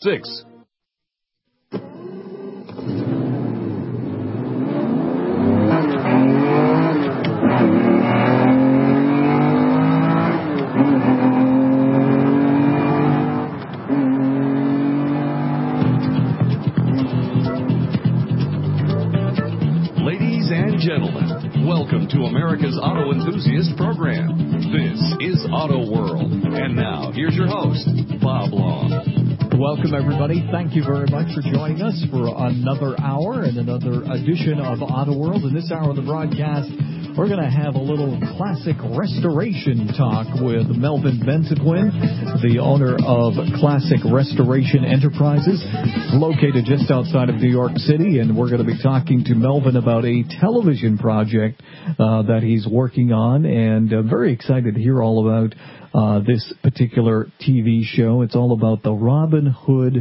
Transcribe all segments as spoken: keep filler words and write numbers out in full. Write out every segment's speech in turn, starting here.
six. Ladies and gentlemen, welcome to America's Auto Enthusiast Program. This is Auto World. And now, here's your host, Bob Long. Welcome, everybody. Thank you very much for joining us for another hour and another edition of Auto World. In this hour of the broadcast, we're going to have a little classic restoration talk with Melvin Benzequin, the owner of Classic Restoration Enterprises, located just outside of New York City. And we're going to be talking to Melvin about a television project uh, that he's working on, and uh, very excited to hear all about uh, this particular T V show. It's all about the Robin Hood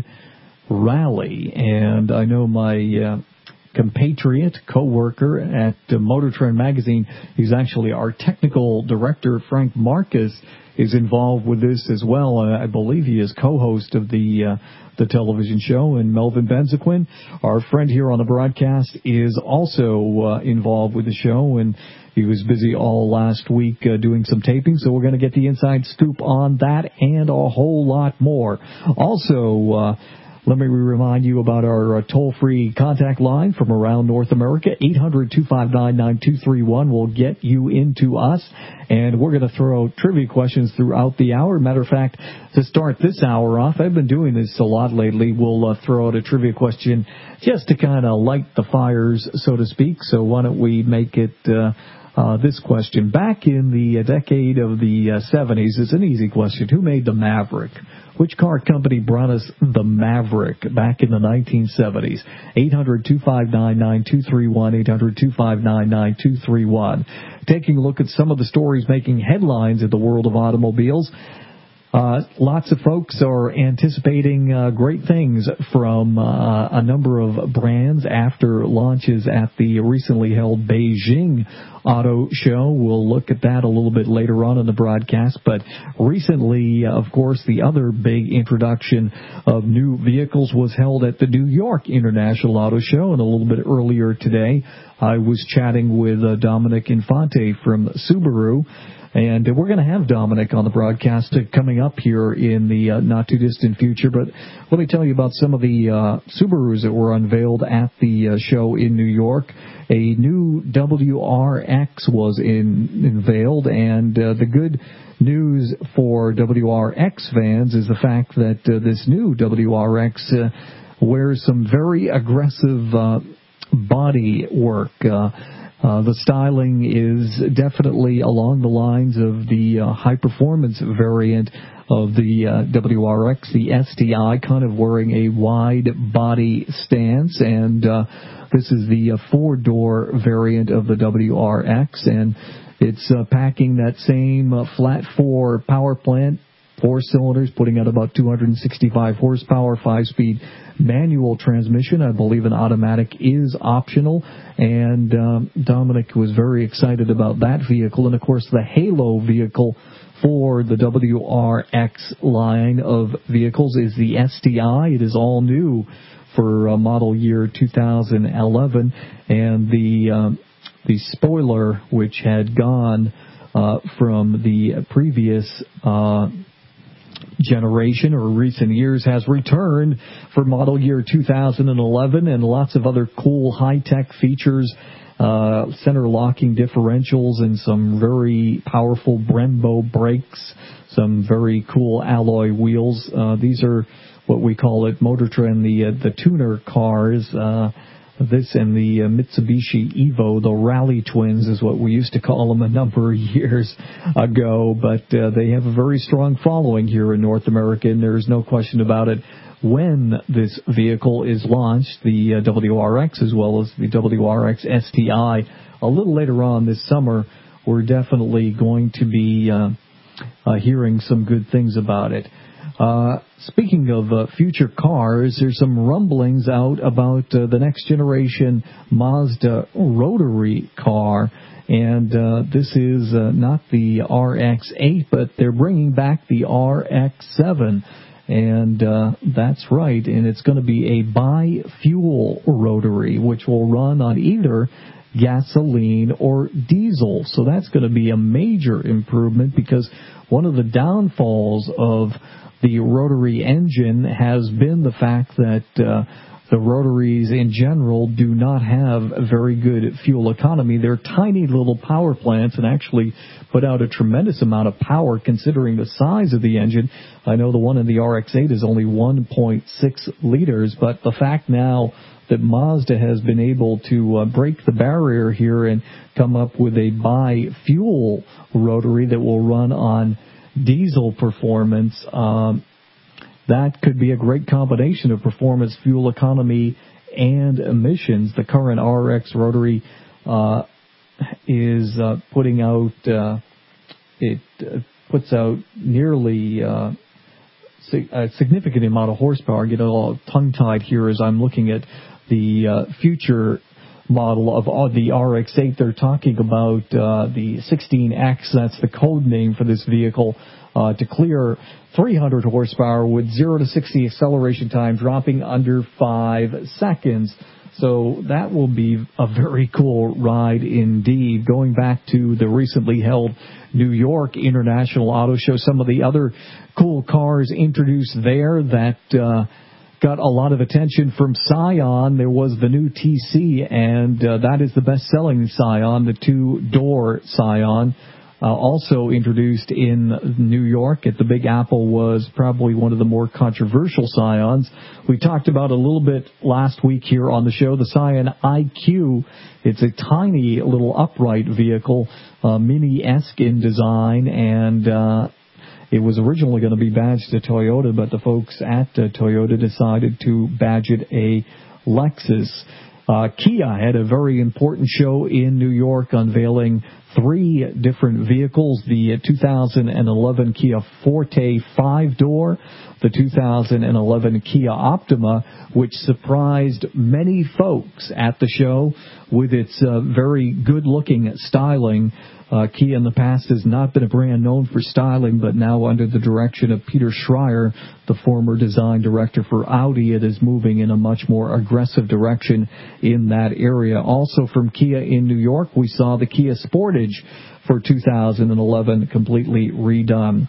Rally, and I know my uh, compatriot, co-worker at uh, Motor Trend Magazine, he's actually our technical director, Frank Marcus, is involved with this as well. Uh, I believe he is co-host of the uh, the television show. And Melvin Benzequin, our friend here on the broadcast, is also uh, involved with the show, and he was busy all last week uh, doing some taping, so we're going to get the inside scoop on that and a whole lot more. Also, uh, let me remind you about our uh, toll-free contact line from around North America. eight hundred, two five nine, nine two three one will get you into us, and we're going to throw trivia questions throughout the hour. Matter of fact, to start this hour off, I've been doing this a lot lately. We'll uh, throw out a trivia question just to kind of light the fires, so to speak. So why don't we make it uh, uh, this question. Back in the uh, decade of the uh, seventies, it's an easy question. Who made the Maverick? Which car company brought us the Maverick back in the nineteen seventies? eight hundred, two five nine, nine two three one, eight hundred, two five nine, nine two three one. Taking a look at some of the stories making headlines in the world of automobiles. Uh, lots of folks are anticipating uh, great things from uh, a number of brands after launches at the recently held Beijing Auto Show. We'll look at that a little bit later on in the broadcast. But recently, of course, the other big introduction of new vehicles was held at the New York International Auto Show. And a little bit earlier today, I was chatting with uh, Dominic Infante from Subaru. And we're going to have Dominic on the broadcast coming up here in the uh, not-too-distant future. But let me tell you about some of the uh, Subarus that were unveiled at the uh, show in New York. A new W R X was in, unveiled, and uh, the good news for W R X fans is the fact that uh, this new W R X uh, wears some very aggressive uh, body work. Uh, Uh, the styling is definitely along the lines of the uh, high-performance variant of the uh, W R X, the S T I, kind of wearing a wide body stance. And uh, this is the uh, four-door variant of the W R X, and it's uh, packing that same uh, flat-four power plant, four cylinders, putting out about two hundred sixty-five horsepower, five-speed manual transmission. I believe an automatic is optional, and um, Dominic was very excited about that vehicle. And, of course, the halo vehicle for the W R X line of vehicles is the S T I. It is all new for uh, model year two thousand eleven, and the um, the spoiler, which had gone uh, from the previous uh generation or recent years, has returned for model year two thousand eleven, and lots of other cool high-tech features, uh, center locking differentials, and some very powerful Brembo brakes, some very cool alloy wheels. Uh, these are what we call at Motor Trend the, uh, the tuner cars. Uh, This and the uh, Mitsubishi Evo, the Rally Twins is what we used to call them a number of years ago, but uh, they have a very strong following here in North America, and there's no question about it. When this vehicle is launched, the uh, W R X as well as the W R X S T I, a little later on this summer, we're definitely going to be uh, uh, hearing some good things about it. Uh, speaking of uh, future cars, there's some rumblings out about uh, the next generation Mazda rotary car. And uh, this is uh, not the R X eight, but they're bringing back the R X seven. And uh, that's right, and it's going to be a bi-fuel rotary, which will run on either gasoline or diesel. So that's going to be a major improvement, because one of the downfalls of the rotary engine has been the fact that uh, the rotaries in general do not have a very good fuel economy. They're tiny little power plants and actually put out a tremendous amount of power considering the size of the engine. I know the one in the R X eight is only one point six liters, but the fact now that Mazda has been able to uh, break the barrier here and come up with a bi-fuel rotary that will run on diesel performance, um, that could be a great combination of performance, fuel economy, and emissions. The current R X rotary uh, is uh, putting out, uh, it uh, puts out nearly uh, a significant amount of horsepower. I get all tongue-tied here as I'm looking at the uh, future model of uh, the R X eight. They're talking about uh, the sixteen X, that's the code name for this vehicle, uh, to clear three hundred horsepower with zero to sixty acceleration time dropping under five seconds. So that will be a very cool ride indeed. Going back to the recently held New York International Auto Show, some of the other cool cars introduced there that uh, got a lot of attention from Scion. There was the new T C, and uh, that is the best-selling Scion, the two-door Scion. Uh, also introduced in New York at the Big Apple was probably one of the more controversial Scions. We talked about a little bit last week here on the show, the Scion I Q. It's a tiny little upright vehicle, uh, mini-esque in design, and uh, it was originally going to be badged to Toyota, but the folks at uh, Toyota decided to badge it a Lexus. Uh, Kia had a very important show in New York, unveiling three different vehicles: the two thousand eleven Kia Forte five-door, the two thousand eleven Kia Optima, which surprised many folks at the show with its uh, very good-looking styling. Uh, Kia in the past has not been a brand known for styling, but now under the direction of Peter Schreier, the former design director for Audi, it is moving in a much more aggressive direction in that area. Also from Kia in New York, we saw the Kia Sportage for two thousand eleven completely redone.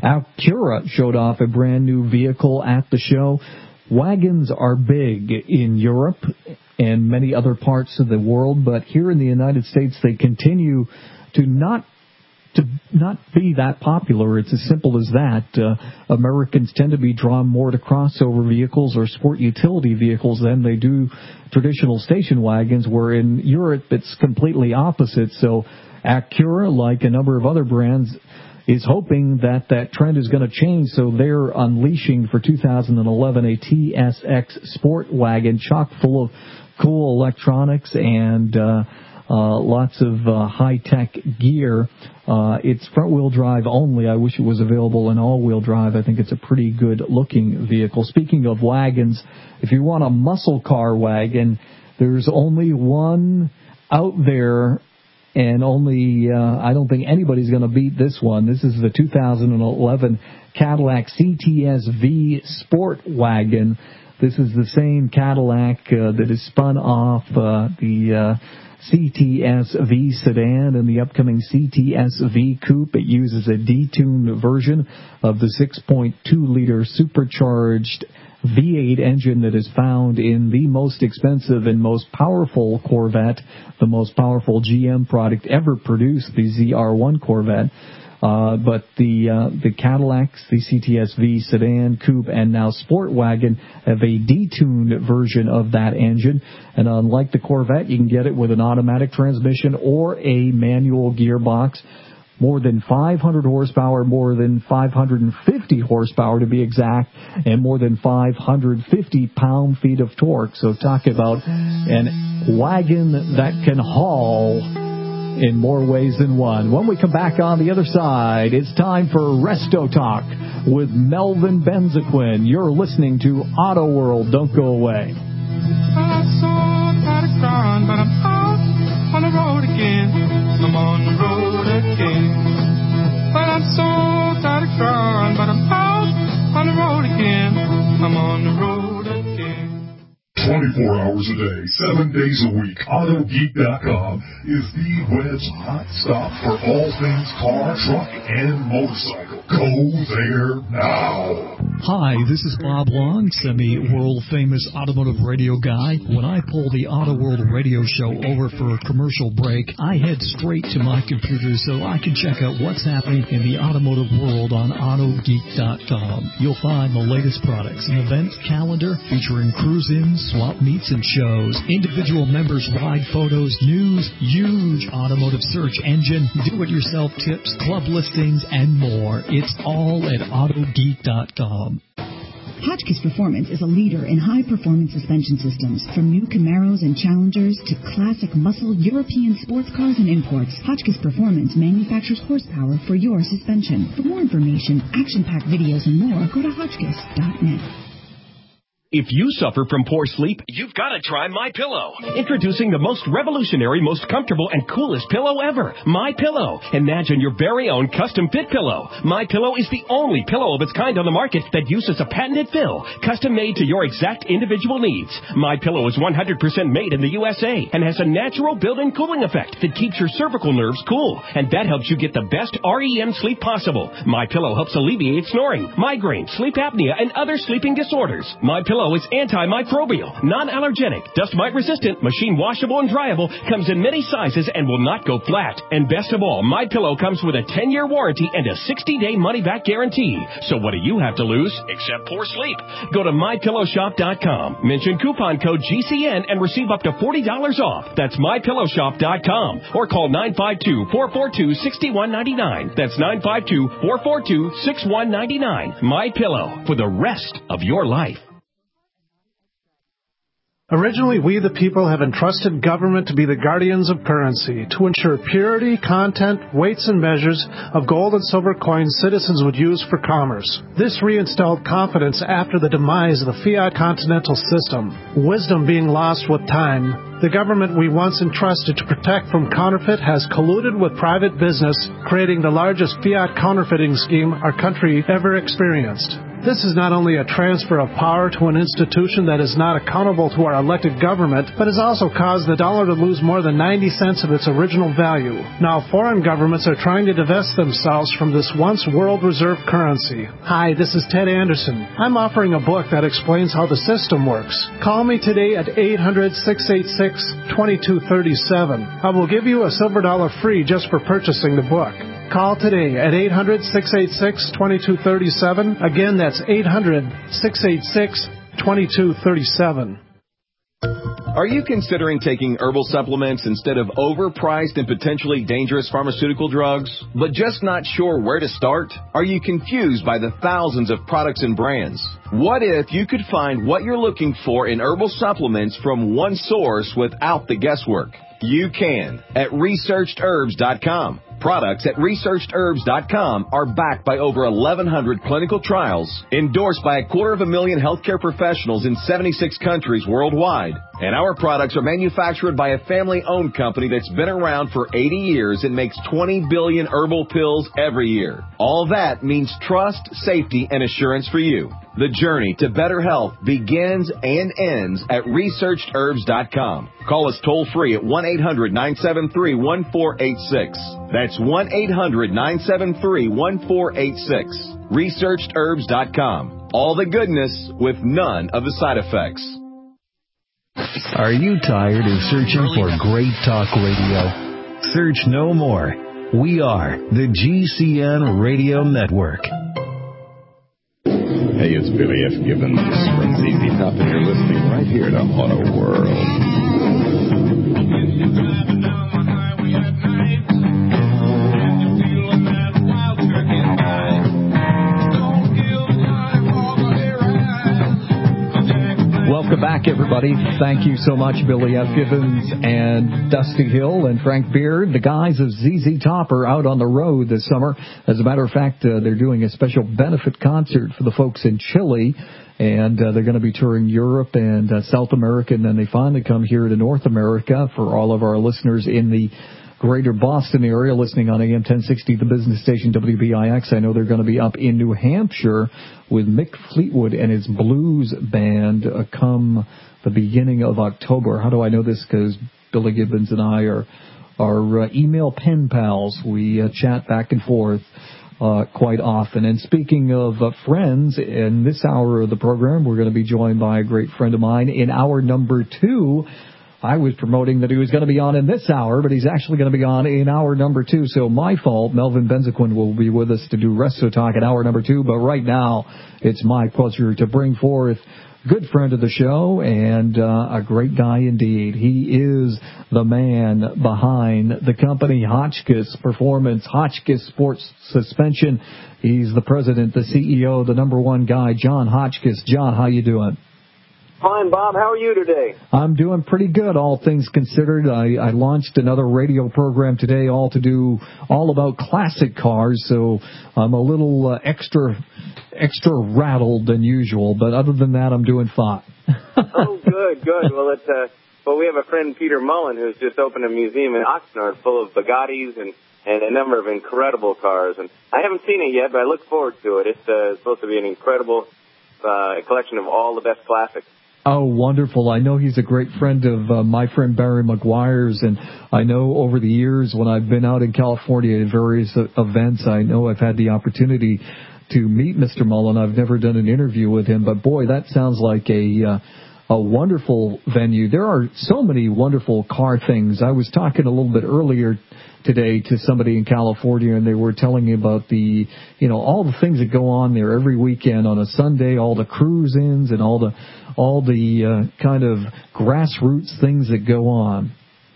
Acura showed off a brand new vehicle at the show. Wagons are big in Europe and many other parts of the world, but here in the United States they continue to not to not be that popular. It's as simple as that. Uh, Americans tend to be drawn more to crossover vehicles or sport utility vehicles than they do traditional station wagons, where in Europe it's completely opposite. So Acura, like a number of other brands, is hoping that that trend is going to change, so they're unleashing for two thousand eleven a T S X sport wagon chock full of cool electronics and uh Uh, lots of uh, high-tech gear. Uh, it's front-wheel drive only. I wish it was available in all-wheel drive. I think it's a pretty good-looking vehicle. Speaking of wagons, if you want a muscle car wagon, there's only one out there, and only uh, I don't think anybody's going to beat this one. This is the two thousand eleven Cadillac C T S V Sport Wagon. This is the same Cadillac uh, that is spun off uh, the uh, C T S V sedan and the upcoming C T S V coupe. It uses a detuned version of the six point two liter supercharged V eight engine that is found in the most expensive and most powerful Corvette, the most powerful G M product ever produced, the Z R one Corvette. Uh, but the uh, the Cadillacs, the C T S V sedan, coupe, and now sport wagon have a detuned version of that engine. And unlike the Corvette, you can get it with an automatic transmission or a manual gearbox. More than five hundred horsepower, more than five hundred fifty horsepower to be exact, and more than five hundred fifty pound-feet of torque. So talk about an wagon that can haul in more ways than one. When we come back on the other side, it's time for Resto Talk with Melvin Benzaquin. You're listening to Auto World. Don't go away. I saw Paddock Brown, but I'm out on the road again. I'm on the road again. Well, I'm so tired of crying, but I'm out on the road again. again. I'm on the road again. twenty-four hours a day, seven days a week, Auto Geek dot com is the web's hot stop for all things car, truck, and motorcycle. Go there now. Hi, this is Bob Long, semi-world-famous automotive radio guy. When I pull the Auto World radio show over for a commercial break, I head straight to my computer so I can check out what's happening in the automotive world on Auto Geek dot com. You'll find the latest products, an event calendar featuring cruise-ins, swap meets, and shows, individual members' ride photos, news, huge automotive search engine, do-it-yourself tips, club listings, and more. It's all at Auto Geek dot com. Hotchkiss Performance is a leader in high-performance suspension systems. From new Camaros and Challengers to classic muscle European sports cars and imports, Hotchkiss Performance manufactures horsepower for your suspension. For more information, action-packed videos, and more, go to Hotchkiss dot net. If you suffer from poor sleep, you've got to try MyPillow. Introducing the most revolutionary, most comfortable, and coolest pillow ever, MyPillow. Imagine your very own custom-fit pillow. MyPillow is the only pillow of its kind on the market that uses a patented fill, custom-made to your exact individual needs. MyPillow is one hundred percent made in the U S A and has a natural built-in cooling effect that keeps your cervical nerves cool, and that helps you get the best R E M sleep possible. MyPillow helps alleviate snoring, migraine, sleep apnea, and other sleeping disorders. MyPillow is antimicrobial, non-allergenic, dust mite resistant, machine washable and dryable, comes in many sizes and will not go flat. And best of all, MyPillow comes with a ten-year warranty and a sixty-day money-back guarantee. So what do you have to lose except poor sleep? Go to my pillow shop dot com, mention coupon code G C N and receive up to forty dollars off. That's my pillow shop dot com or call nine five two, four four two, six one nine nine. That's nine five two, four four two, six one nine nine. MyPillow, for the rest of your life. Originally, we the people have entrusted government to be the guardians of currency, to ensure purity, content, weights, and measures of gold and silver coins citizens would use for commerce. This reinstalled confidence after the demise of the fiat continental system, wisdom being lost with time. The government we once entrusted to protect from counterfeit has colluded with private business, creating the largest fiat counterfeiting scheme our country ever experienced. This is not only a transfer of power to an institution that is not accountable to our elected government, but has also caused the dollar to lose more than ninety cents of its original value. Now foreign governments are trying to divest themselves from this once world reserve currency. Hi, this is Ted Anderson. I'm offering a book that explains how the system works. Call me today at eight hundred, six eight six, two two three seven. I will give you a silver dollar free just for purchasing the book. Call today at eight hundred, six eight six, two two three seven. Again, that's eight hundred, six eight six, two two three seven. Are you considering taking herbal supplements instead of overpriced and potentially dangerous pharmaceutical drugs, but just not sure where to start? Are you confused by the thousands of products and brands? What if you could find what you're looking for in herbal supplements from one source without the guesswork? You can at researched herbs dot com. Products at researched herbs dot com are backed by over eleven hundred clinical trials, endorsed by a quarter of a million healthcare professionals in seventy-six countries worldwide. And our products are manufactured by a family-owned company that's been around for eighty years and makes twenty billion herbal pills every year. All that means trust, safety, and assurance for you. The journey to better health begins and ends at researched herbs dot com. Call us toll-free at one eight hundred, nine seven three, one four eight six. That's one eight hundred, nine seven three, one four eight six. researched herbs dot com. All the goodness with none of the side effects. Are you tired of searching for great talk radio? Search no more. We are the G C N Radio Network. Hey, it's Billy F. Gibbons from Z Z Top, and you're listening right here to Auto World. Welcome back, everybody. Thank you so much, Billy F. Gibbons and Dusty Hill and Frank Beard. The guys of Z Z Top are out on the road this summer. As a matter of fact, uh, they're doing a special benefit concert for the folks in Chile, and uh, they're going to be touring Europe and uh, South America, and then they finally come here to North America for all of our listeners in the greater Boston area listening on A M ten sixty, the business station W B I X. I know they're going to be up in New Hampshire with Mick Fleetwood and his blues band uh, come the beginning of October. How do I know this? Because Billy Gibbons and I are, are uh, email pen pals. We uh, chat back and forth Uh, quite often. And speaking of uh, friends, in this hour of the program, we're going to be joined by a great friend of mine. In hour number two, I was promoting that he was going to be on in this hour, but he's actually going to be on in hour number two. So my fault. Melvin Benziquin will be with us to do Resto Talk in hour number two. But right now, it's my pleasure to bring forth good friend of the show and uh, a great guy indeed. He is the man behind the company Hotchkiss Performance, Hotchkiss Sports Suspension. He's the president, the C E O, the number one guy, John Hotchkiss. John, how you doing? Fine, Bob. How are you today? I'm doing pretty good, all things considered. I, I launched another radio program today, all to do all about classic cars, so I'm a little uh, extra extra rattled than usual. But other than that, I'm doing fine. Oh, good, good. Well, it's uh, well, we have a friend, Peter Mullen, who's just opened a museum in Oxnard full of Bugattis and and a number of incredible cars. And I haven't seen it yet, but I look forward to it. It's uh, supposed to be an incredible uh, collection of all the best classics. Oh, wonderful. I know he's a great friend of uh, my friend Barry McGuire's, and I know over the years when I've been out in California at various uh, events, I know I've had the opportunity to meet Mister Mullen. I've never done an interview with him, but boy, that sounds like a uh, a wonderful venue. There are so many wonderful car things. I was talking a little bit earlier today to somebody in California, and they were telling me about the, you know, all the things that go on there every weekend on a Sunday, all the cruise-ins and all the, all the uh, kind of grassroots things that go on.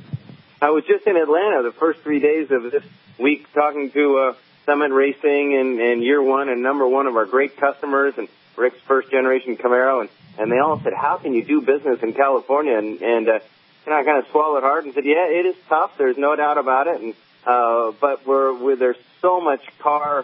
I was just in Atlanta the first three days of this week talking to uh, Summit Racing and, and Year One and Number One of our great customers and Rick's first-generation Camaro, and, and they all said, how can you do business in California? And, and uh, And I kind of swallowed hard and said, yeah, it is tough. There's no doubt about it. And uh, but we're, we're there's so much car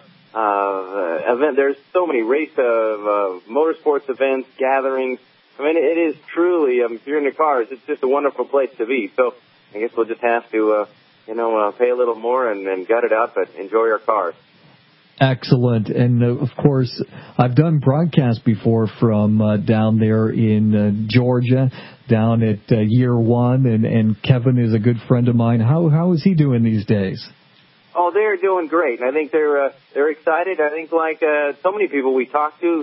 uh, event. There's so many race of uh, motorsports events, gatherings. I mean, it is truly. Um, if you're into cars, it's just a wonderful place to be. So I guess we'll just have to, uh, you know, uh, pay a little more and, and gut it out, but enjoy our cars. Excellent. And, uh, of course, I've done broadcasts before from uh, down there in uh, Georgia, down at uh, Year One, and, and Kevin is a good friend of mine. How How is he doing these days? Oh, they're doing great. I think they're uh, they're excited. I think like uh, so many people we talk to,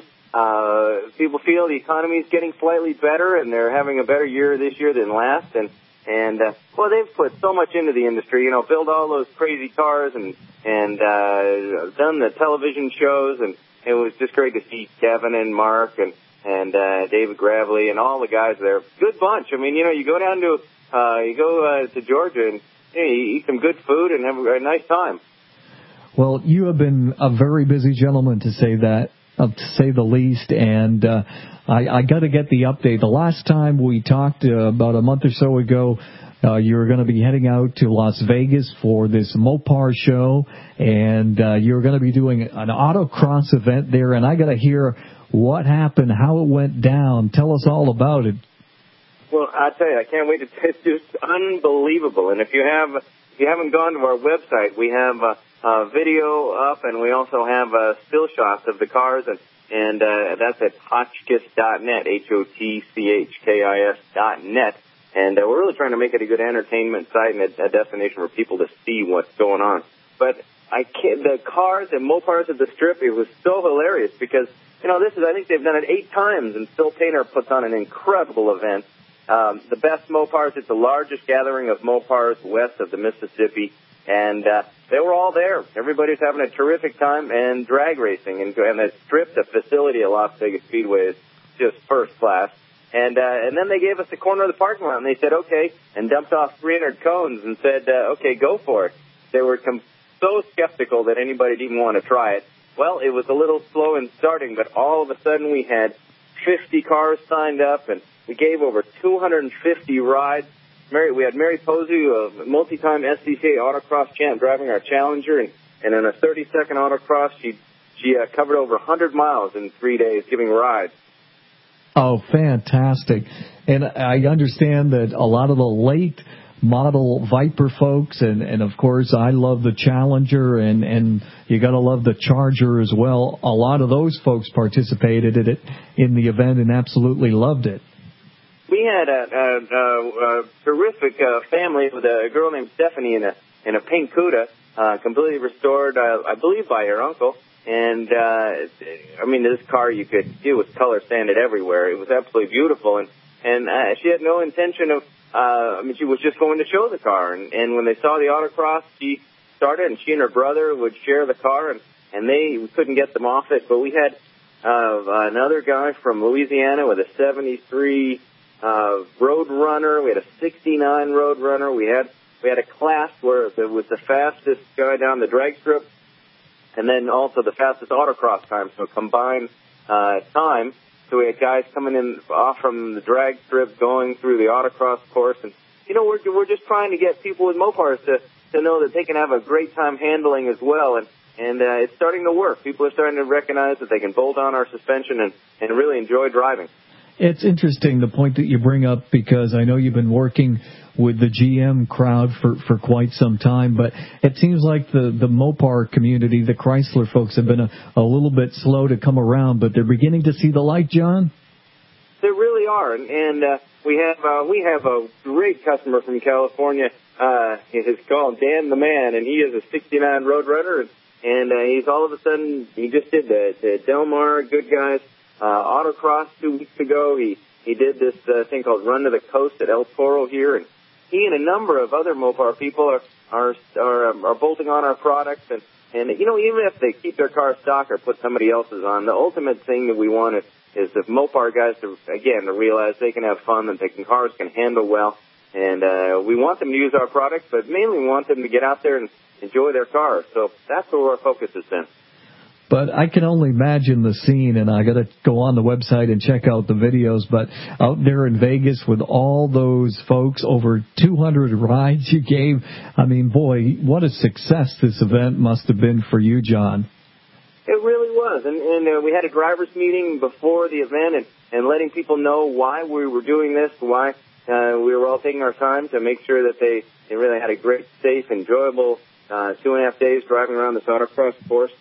uh, people feel the economy is getting slightly better, and they're having a better year this year than last. And And, uh, well, they've put so much into the industry, you know, build all those crazy cars and, and, uh, done the television shows. And it was just great to see Kevin and Mark and, and, uh, David Gravely and all the guys there. Good bunch. I mean, you know, you go down to, uh, you go, uh, to Georgia and you know, you eat some good food and have a nice time. Well, you have been a very busy gentleman, to say that, uh, to say the least. And, uh, I, I got to get the update. The last time we talked uh, about a month or so ago, uh, you were going to be heading out to Las Vegas for this Mopar show, and uh, you were going to be doing an autocross event there. And I got to hear what happened, how it went down. Tell us all about it. Well, I tell you, I can't wait to. It's just unbelievable. And if you have, if you haven't gone to our website, we have a, a video up, and we also have uh, still shots of the cars and. And uh, that's at Hotchkiss dot net, H O T C H K I S dot net. And uh, we're really trying to make it a good entertainment site and a, a destination for people to see what's going on. But I can't, the cars and Mopars at the Strip, it was so hilarious because, you know, this is, I think they've done it eight times, and Phil Painter puts on an incredible event. Um, the best Mopars, it's the largest gathering of Mopars west of the Mississippi. And uh, they were all there. Everybody's having a terrific time, and drag racing. And, and the Strip, the facility at Las Vegas Speedway is just first class. And uh, and then they gave us the corner of the parking lot, and they said, okay, and dumped off three hundred cones and said, uh, okay, go for it. They were com- so skeptical that anybody didn't want to try it. Well, it was a little slow in starting, but all of a sudden we had fifty cars signed up, and we gave over two hundred fifty rides. Mary, we had Mary Posey, a multi-time S C C A autocross champ, driving our Challenger, and, and in a thirty-second autocross, she she uh, covered over one hundred miles in three days, giving rides. Oh, fantastic. And I understand that a lot of the late model Viper folks, and, and of course I love the Challenger, and, and you got to love the Charger as well. A lot of those folks participated in it in the event and absolutely loved it. We had a, a, a, a terrific uh, family with a girl named Stephanie in a in a pink Cuda, uh, completely restored, uh, I believe, by her uncle. And uh, I mean, this car you could it was color sanded everywhere. It was absolutely beautiful, and and uh, she had no intention of. Uh, I mean, she was just going to show the car, and, and when they saw the autocross, she started, and she and her brother would share the car, and and they we couldn't get them off it. But we had uh, another guy from Louisiana with a seventy-three. Uh, Road Runner. We had a sixty-nine Road Runner. We had we had a class where it was the fastest guy down the drag strip, and then also the fastest autocross time. So combined uh, time. So we had guys coming in off from the drag strip, going through the autocross course, and you know we're we're just trying to get people with Mopars to to know that they can have a great time handling as well, and and uh, it's starting to work. People are starting to recognize that they can bolt on our suspension and and really enjoy driving. It's interesting, the point that you bring up, because I know you've been working with the G M crowd for, for quite some time, but it seems like the, the Mopar community, the Chrysler folks, have been a, a little bit slow to come around, but they're beginning to see the light, John? They really are, and, and uh, we have uh, we have a great customer from California. Uh, it's called Dan the Man, and he is a sixty-nine Road Runner, and, and uh, he's all of a sudden, he just did the, the Del Mar Good Guys Uh, autocross two weeks ago. He he did this uh, thing called Run to the Coast at El Toro here, and he and a number of other Mopar people are are are, um, are bolting on our products. And, and you know, even if they keep their car stock or put somebody else's on, the ultimate thing that we want is, is the Mopar guys to again to realize they can have fun and they can cars can handle well. And uh, we want them to use our products, but mainly we want them to get out there and enjoy their cars. So that's where our focus has been. But I can only imagine the scene, and I got to go on the website and check out the videos. But out there in Vegas with all those folks, over two hundred rides you gave, I mean, boy, what a success this event must have been for you, John. It really was, and, and uh, we had a drivers meeting before the event, and, and letting people know why we were doing this, why uh, we were all taking our time to make sure that they, they really had a great, safe, enjoyable uh, two and a half days driving around this autocross course.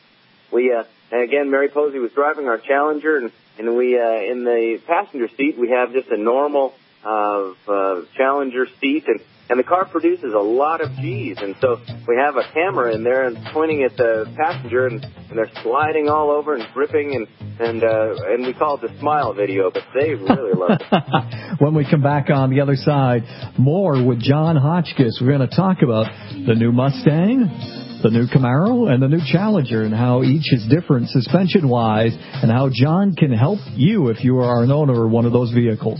We, uh, and again, Mary Posey was driving our Challenger, and, and we, uh, in the passenger seat, we have just a normal, uh, uh, Challenger seat, and, and the car produces a lot of G's, and so we have a camera in there and pointing at the passenger, and, and they're sliding all over and gripping, and, and, uh, and we call it the smile video, but they really love it. When we come back on the other side, more with John Hotchkiss. We're going to talk about the new Mustang, the new Camaro, and the new Challenger, and how each is different suspension-wise, and how John can help you if you are an owner of one of those vehicles.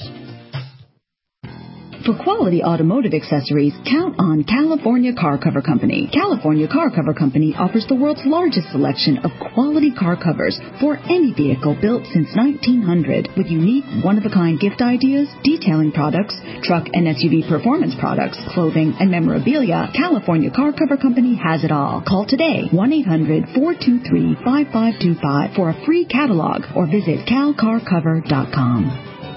For quality automotive accessories, count on California Car Cover Company. California Car Cover Company offers the world's largest selection of quality car covers for any vehicle built since nineteen hundred, with unique, one-of-a-kind gift ideas, detailing products, truck and S U V performance products, clothing, and memorabilia. California Car Cover Company has it all. Call today, one eight hundred, four two three, five five two five for a free catalog, or visit cal car cover dot com.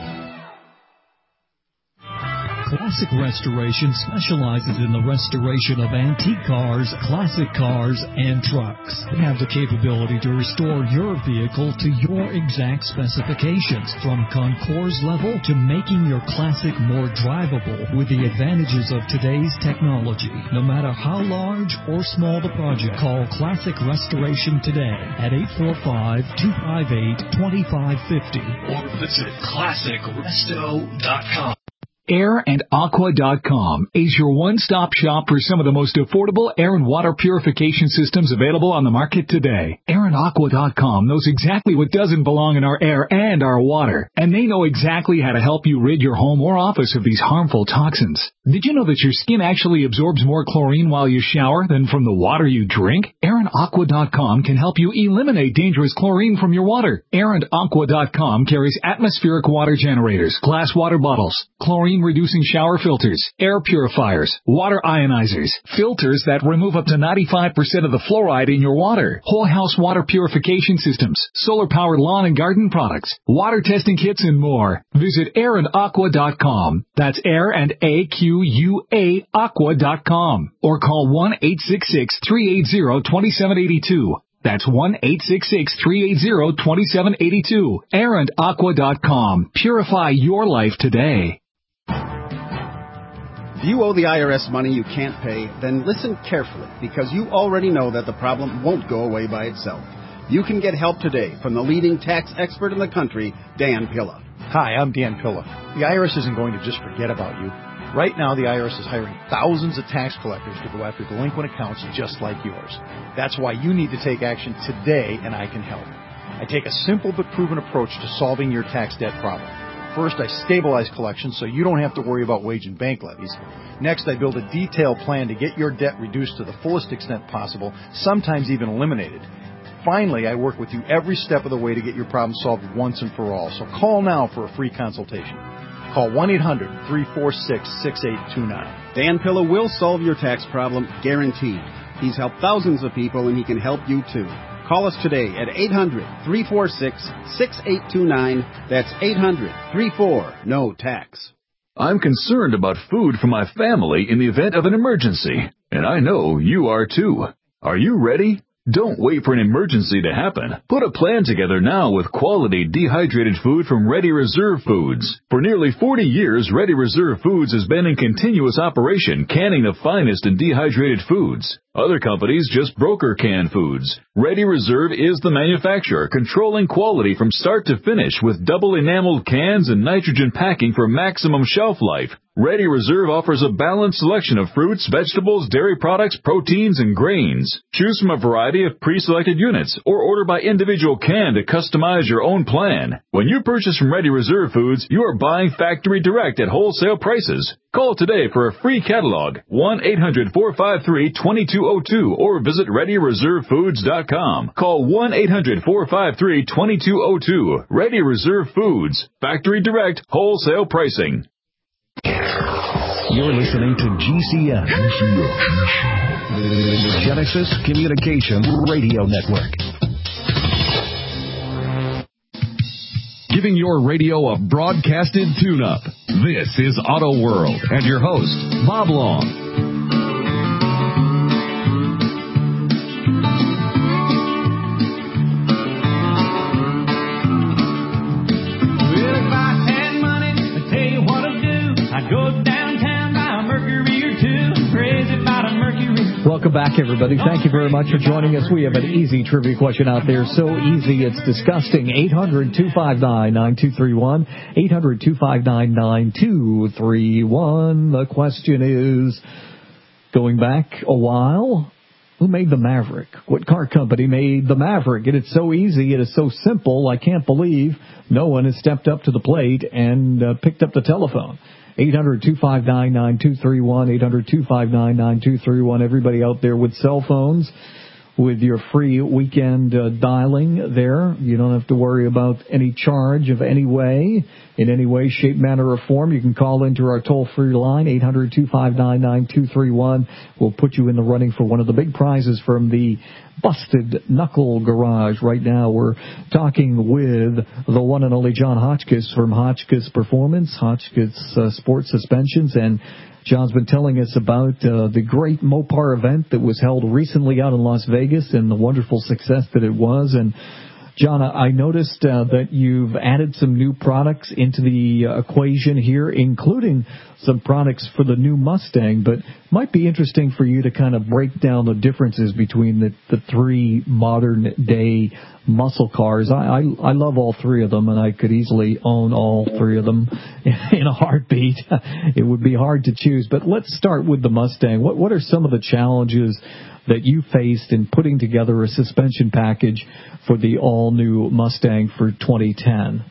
Classic Restoration specializes in the restoration of antique cars, classic cars, and trucks. They have the capability to restore your vehicle to your exact specifications, from concours level to making your classic more drivable with the advantages of today's technology. No matter how large or small the project, call Classic Restoration today at eight four five, two five eight, two five five zero or visit classic resto dot com. air and aqua dot com is your one-stop shop for some of the most affordable air and water purification systems available on the market today. air and aqua dot com knows exactly what doesn't belong in our air and our water, and they know exactly how to help you rid your home or office of these harmful toxins. Did you know that your skin actually absorbs more chlorine while you shower than from the water you drink? air and aqua dot com can help you eliminate dangerous chlorine from your water. air and aqua dot com carries atmospheric water generators, glass water bottles, chlorine steam-reducing shower filters, air purifiers, water ionizers, filters that remove up to ninety-five percent of the fluoride in your water, whole house water purification systems, solar-powered lawn and garden products, water testing kits, and more. Visit air and aqua dot com. That's air and A Q U A aqua dot com. Or call one eight six six, three eight zero, two seven eight two. That's one eight six six, three eight zero, two seven eight two. air and aqua dot com. Purify your life today. If you owe the I R S money you can't pay, then listen carefully, because you already know that the problem won't go away by itself. You can get help today from the leading tax expert in the country, Dan Pilla. Hi, I'm Dan Pilla. The I R S isn't going to just forget about you. Right now, the I R S is hiring thousands of tax collectors to go after delinquent accounts just like yours. That's why you need to take action today, and I can help. I take a simple but proven approach to solving your tax debt problem. First, I stabilize collections so you don't have to worry about wage and bank levies. Next, I build a detailed plan to get your debt reduced to the fullest extent possible, sometimes even eliminated. Finally, I work with you every step of the way to get your problem solved once and for all. So call now for a free consultation. Call one eight hundred, three four six, six eight two nine. Dan Pilla will solve your tax problem, guaranteed. He's helped thousands of people, and he can help you too. Call us today at eight hundred, three four six, six eight two nine. That's eight hundred, three four, N O tax. I'm concerned about food for my family in the event of an emergency, and I know you are too. Are you ready? Don't wait for an emergency to happen. Put a plan together now with quality dehydrated food from Ready Reserve Foods. For nearly forty years, Ready Reserve Foods has been in continuous operation, canning the finest in dehydrated foods. Other companies just broker canned foods. Ready Reserve is the manufacturer, controlling quality from start to finish with double enameled cans and nitrogen packing for maximum shelf life. Ready Reserve offers a balanced selection of fruits, vegetables, dairy products, proteins, and grains. Choose from a variety of pre-selected units or order by individual can to customize your own plan. When you purchase from Ready Reserve Foods, you are buying factory direct at wholesale prices. Call today for a free catalog, one eight hundred, four five three, two two zero two, or visit ready reserve foods dot com. Call one eight hundred, four five three, two two zero two. Ready Reserve Foods. Factory direct, wholesale pricing. You're listening to G C N, the Genesis Communications Radio Network. Giving your radio a broadcasted tune-up. This is Auto World and your host, Bob Long. Welcome back, everybody. Thank you very much for joining us. We have an easy trivia question out there. So easy, it's disgusting. eight hundred, two five nine, nine two three one. eight hundred, two five nine, nine two three one. The question is, going back a while, who made the Maverick? What car company made the Maverick? And it's so easy. It is so simple. I can't believe no one has stepped up to the plate and uh, picked up the telephone. eight hundred, two five nine, nine two three one, eight hundred, two five nine, nine two three one. Everybody out there with cell phones, with your free weekend uh, dialing there, you don't have to worry about any charge of any way, in any way, shape, manner, or form. You can call into our toll-free line, eight hundred, two five nine, nine two three one. We'll put you in the running for one of the big prizes from the Busted Knuckle Garage. Right now we're talking with the one and only John Hotchkiss from Hotchkiss Performance, Hotchkiss uh, Sports Suspensions, and John's been telling us about uh, the great Mopar event that was held recently out in Las Vegas and the wonderful success that it was. And John, I noticed uh, that you've added some new products into the uh, equation here, including some products for the new Mustang, but might be interesting for you to kind of break down the differences between the, the three modern-day muscle cars. I, I, I love all three of them, and I could easily own all three of them in a heartbeat. It would be hard to choose, but let's start with the Mustang. What, what are some of the challenges that you faced in putting together a suspension package for the all-new Mustang for twenty ten?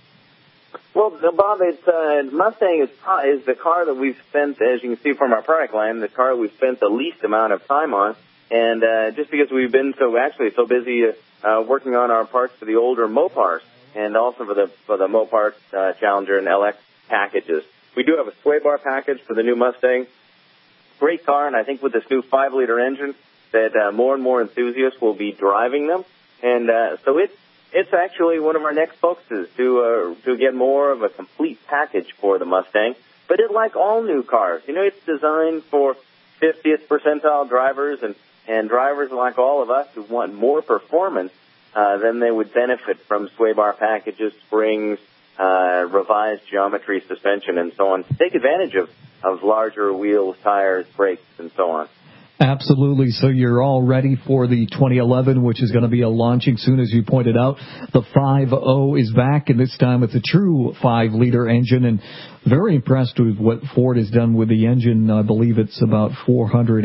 Well, Bob, it's, uh, Mustang is, is the car that we've spent, as you can see from our product line, the car we've spent the least amount of time on. And uh, just because we've been so actually so busy uh, working on our parts for the older Mopars and also for the for the Mopar uh, Challenger and L X packages, we do have a sway bar package for the new Mustang. Great car, and I think with this new five liter engine that uh, more and more enthusiasts will be driving them. And uh, so it's it's actually one of our next focuses to uh, to get more of a complete package for the Mustang. But it, like all new cars, you know, it's designed for fiftieth percentile drivers and, and drivers like all of us who want more performance uh, than they would benefit from sway bar packages, springs, uh, revised geometry, suspension, and so on to take advantage of, of larger wheels, tires, brakes, and so on. Absolutely. So you're all ready for the twenty eleven, which is going to be a launching soon, as you pointed out. The five oh is back, and this time it's a true five liter engine, and very impressed with what Ford has done with the engine. I believe it's about four hundred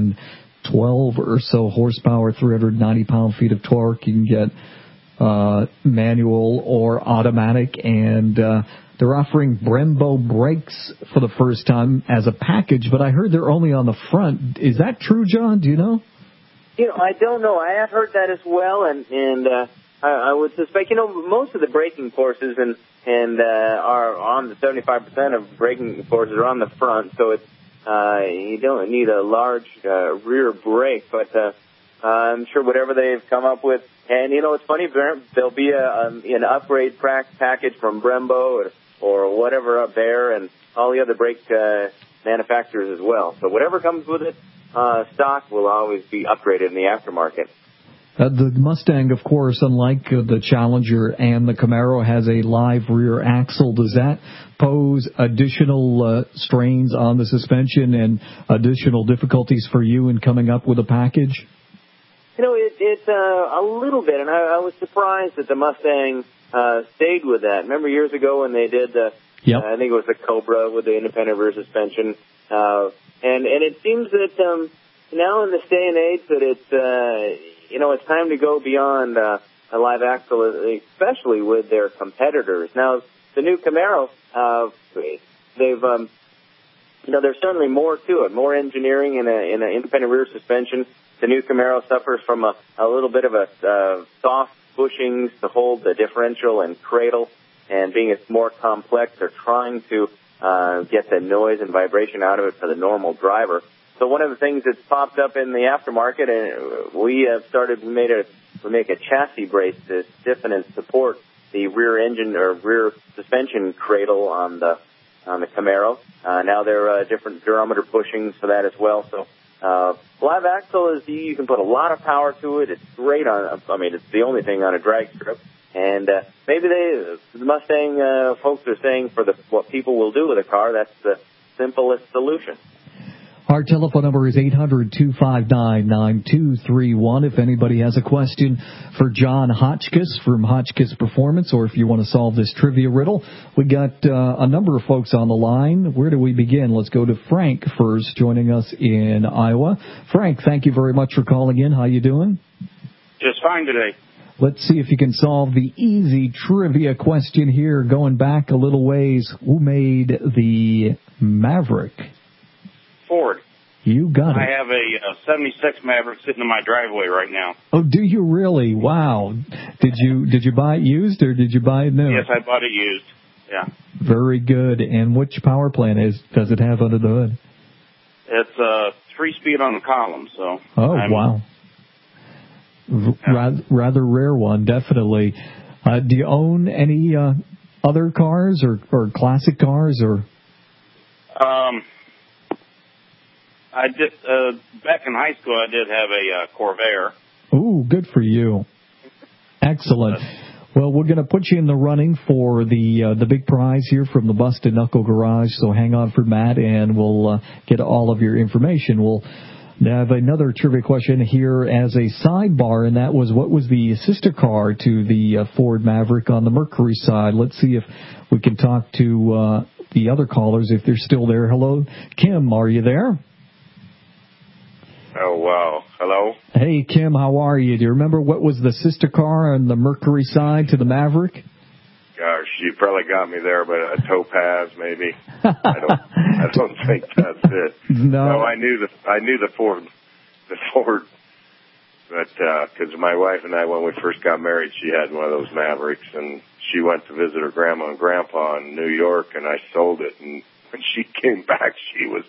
twelve or so horsepower, three hundred ninety pound-feet of torque. You can get uh, manual or automatic, and uh, they're offering Brembo brakes for the first time as a package, but I heard they're only on the front. Is that true, John? Do you know? You know, I don't know. I have heard that as well, and and uh, I, I would suspect, you know, most of the braking forces and and uh, are on the seventy-five percent of braking forces are on the front, so it's uh, you don't need a large uh, rear brake, but uh, I'm sure whatever they've come up with, and you know, it's funny, there'll be a, um, an upgrade package from Brembo or or whatever up there, and all the other brake uh, manufacturers as well. So whatever comes with it, uh, stock will always be upgraded in the aftermarket. Uh, the Mustang, of course, unlike uh, the Challenger and the Camaro, has a live rear axle. Does that pose additional uh, strains on the suspension and additional difficulties for you in coming up with a package? You know, it, it's uh, a little bit, and I, I was surprised that the Mustang Uh, stayed with that. Remember years ago when they did the, yep. uh, I think it was the Cobra with the independent rear suspension, uh, and and it seems that um, now in this day and age that it's uh, you know it's time to go beyond uh, a live axle, especially with their competitors. Now the new Camaro, uh, they've um, you know there's certainly more to it, more engineering in a in an independent rear suspension. The new Camaro suffers from a, a little bit of a uh, soft bushings to hold the differential and cradle, and being it's more complex, they're trying to uh, get the noise and vibration out of it for the normal driver. So one of the things that's popped up in the aftermarket, and we have started, we made a we make a chassis brace to stiffen and support the rear engine or rear suspension cradle on the on the Camaro. Uh, now there are uh, different durometer bushings for that as well. So. Uh, live axle is, you can put a lot of power to it. It's great on, I mean, it's the only thing on a drag strip. And, uh, maybe they, the Mustang, uh, folks are saying for the, what people will do with a car, that's the simplest solution. Our telephone number is eight hundred, two five nine, nine two three one. If anybody has a question for John Hotchkiss from Hotchkiss Performance, or if you want to solve this trivia riddle, we got uh, a number of folks on the line. Where do we begin? Let's go to Frank first, joining us in Iowa. Frank, thank you very much for calling in. How you doing? Just fine today. Let's see if you can solve the easy trivia question here, going back a little ways. Who made the Maverick? Ford. You got it. I have a uh, seventy-six Maverick sitting in my driveway right now. Oh, do you really? Wow. Did you did you buy it used or did you buy it new? Yes, I bought it used. Yeah. Very good. And which power plant is does it have under the hood? It's uh, three-speed on the column, so. Oh, I'm, wow. Yeah. Rather, rather rare one, definitely. Uh, do you own any uh, other cars or, or classic cars or? Um. I did, uh, back in high school, I did have a uh, Corvair. Ooh, good for you. Excellent. Well, we're going to put you in the running for the uh, the big prize here from the Busted Knuckle Garage, so hang on for Matt, and we'll uh, get all of your information. We'll have another trivia question here as a sidebar, and that was, what was the sister car to the uh, Ford Maverick on the Mercury side? Let's see if we can talk to uh, the other callers, if they're still there. Hello, Kim, are you there? Oh, wow. Hello? Hey, Kim, how are you? Do you remember what was the sister car on the Mercury side to the Maverick? Gosh, you probably got me there, but a Topaz, maybe. I don't I don't think that's it. No. No, I knew the I knew the Ford, the Ford, but because uh, my wife and I, when we first got married, she had one of those Mavericks, and she went to visit her grandma and grandpa in New York, and I sold it, and when she came back, she was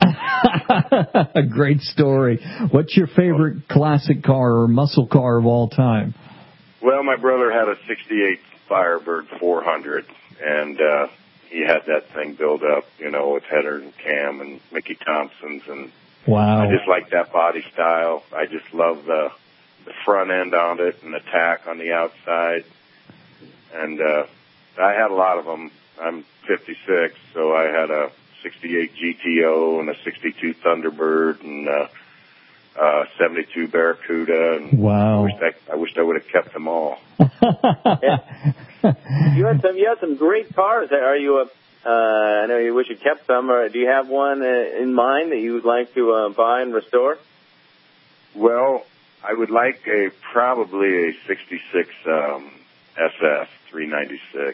mad. A great story. What's your favorite classic car or muscle car of all time? Well, my brother had a sixty-eight Firebird four hundred, and uh, he had that thing built up, you know, with Header and Cam and Mickey Thompson's, and wow. I just like that body style. I just love the the front end on it and the tack on the outside, and uh, I had a lot of them. I'm fifty-six, so I had a sixty-eight G T O and a sixty-two Thunderbird and uh, uh, seventy-two Barracuda. And wow! I wish I, I, wished I would have kept them all. Yeah. You had some. You had some great cars. Are you a? Uh, I know you wish you kept some. Or do you have one uh, in mind that you would like to uh, buy and restore? Well, I would like a probably a sixty-six um, S S three ninety-six.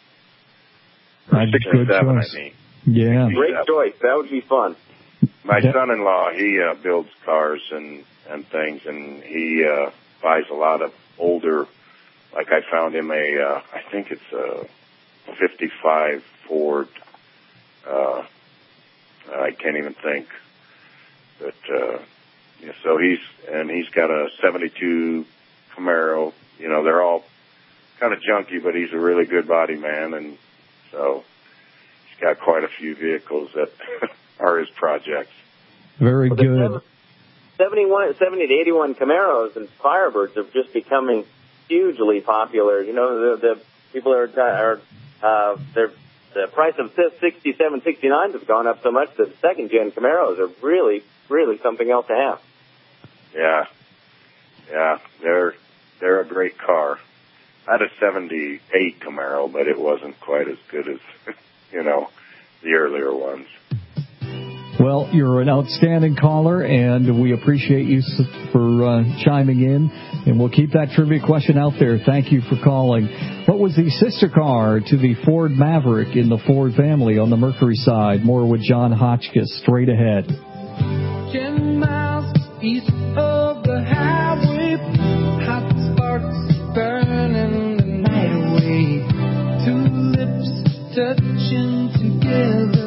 That's a good choice. I mean. Yeah. Great choice. That would be fun. My son-in-law, he uh, builds cars and, and things, and he uh, buys a lot of older, like I found him a, uh, I think it's a fifty-five Ford, uh, I can't even think, but, uh, yeah, so he's, and he's got a seventy-two Camaro, you know, they're all kind of junky, but he's a really good body man, and so he's got quite a few vehicles that are his projects. Very well, good. seventy-one, seventy to eighty-one Camaros and Firebirds are just becoming hugely popular. You know, the, the people are, are uh, they're, the price of sixty-seven, sixty-nines has gone up so much that second-gen Camaros are really, really something else to have. Yeah. Yeah, they're, they're a great car. I had a seventy-eight Camaro, but it wasn't quite as good as, you know, the earlier ones. Well, you're an outstanding caller, and we appreciate you for uh, chiming in. And we'll keep that trivia question out there. Thank you for calling. What was the sister car to the Ford Maverick in the Ford family on the Mercury side? More with John Hotchkiss straight ahead. Ten miles east of the highway, hot sparks burning the night away. Two lips touching together.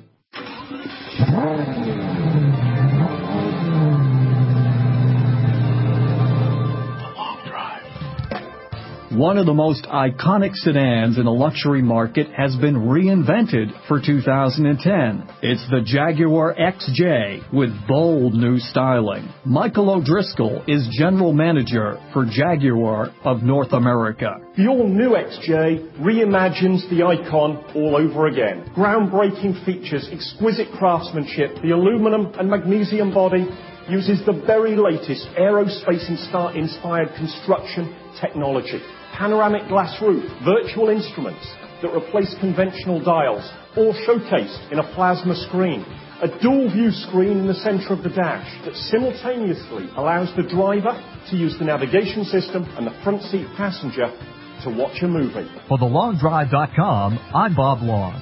One of the most iconic sedans in the luxury market has been reinvented for two thousand ten. It's the Jaguar X J with bold new styling. Michael O'Driscoll is General Manager for Jaguar of North America. The all-new X J reimagines the icon all over again. Groundbreaking features, exquisite craftsmanship, the aluminum and magnesium body uses the very latest aerospace-inspired construction technology. Panoramic glass roof, virtual instruments that replace conventional dials, all showcased in a plasma screen. A dual-view screen in the center of the dash that simultaneously allows the driver to use the navigation system and the front seat passenger to watch a movie. For the long drive dot com, I'm Bob Long.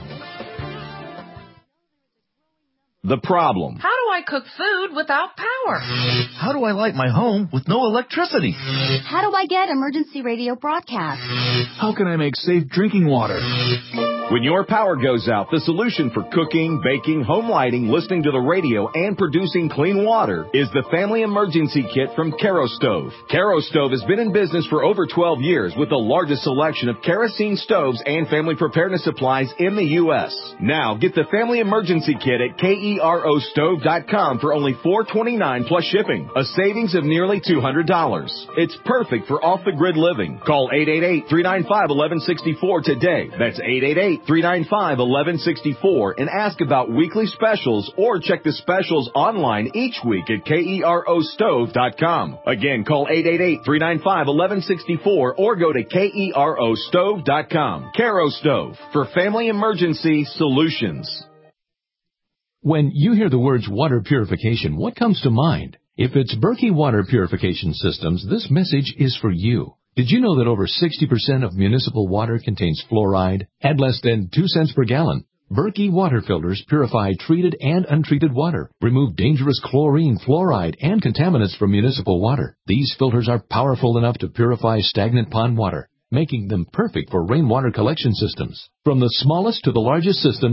The problem. How do I cook food without power? How do I light my home with no electricity? How do I get emergency radio broadcasts? How can I make safe drinking water? When your power goes out, the solution for cooking, baking, home lighting, listening to the radio, and producing clean water is the Family Emergency Kit from Kerastove. Kerastove has been in business for over twelve years with the largest selection of kerosene stoves and family preparedness supplies in the U S. Now, get the Family Emergency Kit at K-E-R-O stove dot com for only four dollars and twenty-nine cents plus shipping, a savings of nearly two hundred dollars. It's perfect for off-the-grid living. Call eight eight eight, three nine five, one one six four today. That's eight eight eight, three nine five, one one six four and ask about weekly specials or check the specials online each week at K E R O stove dot com. Again, call eight eight eight, three nine five, one one six four or go to K E R O stove dot com. Kerastove for family emergency solutions. When you hear the words water purification, what comes to mind? If it's Berkey Water Purification Systems, this message is for you. Did you know that over sixty percent of municipal water contains fluoride at less than two cents per gallon? Berkey water filters purify treated and untreated water, remove dangerous chlorine, fluoride, and contaminants from municipal water. These filters are powerful enough to purify stagnant pond water, making them perfect for rainwater collection systems. From the smallest to the largest systems,